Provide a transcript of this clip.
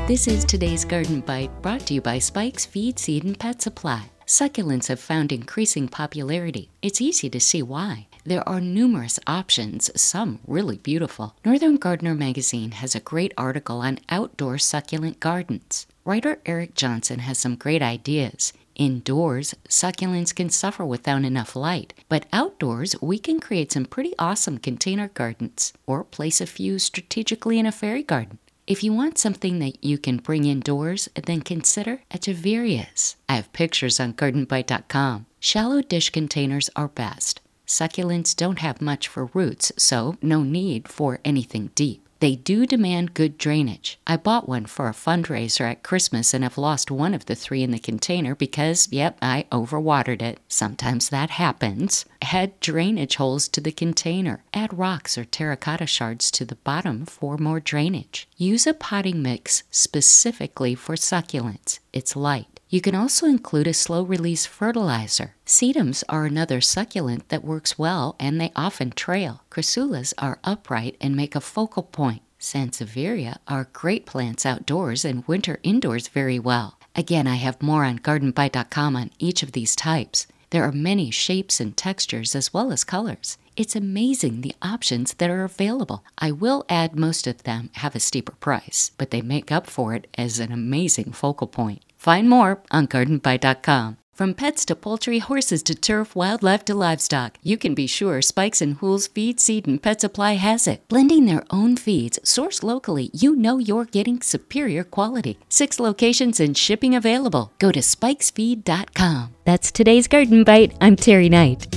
This is today's Garden Bite, brought to you by Spike's Feed, Seed, and Pet Supply. Succulents have found increasing popularity. It's easy to see why. There are numerous options, some really beautiful. Northern Gardener magazine has a great article on outdoor succulent gardens. Writer Eric Johnson has some great ideas. Indoors, succulents can suffer without enough light, but outdoors, we can create some pretty awesome container gardens or place a few strategically in a fairy garden. If you want something that you can bring indoors, then consider Echeverias. I have pictures on gardenbite.com. Shallow dish containers are best. Succulents don't have much for roots, so no need for anything deep. They do demand good drainage. I bought one for a fundraiser at Christmas and have lost one of the 3 in the container because, I overwatered it. Sometimes that happens. Add drainage holes to the container. Add rocks or terracotta shards to the bottom for more drainage. Use a potting mix specifically for succulents. It's light. You can also include a slow-release fertilizer. Sedums are another succulent that works well, and they often trail. Crasulas are upright and make a focal point. Sansevieria are great plants outdoors and winter indoors very well. Again, I have more on gardenbite.com on each of these types. There are many shapes and textures as well as colors. It's amazing the options that are available. I will add most of them have a steeper price, but they make up for it as an amazing focal point. Find more on gardenbite.com. From pets to poultry, horses to turf, wildlife to livestock, you can be sure Spikes and Hool's Feed, Seed, and Pet Supply has it. Blending their own feeds, sourced locally, you know you're getting superior quality. 6 locations and shipping available. Go to spikesfeed.com. That's today's Garden Bite. I'm Terry Knight.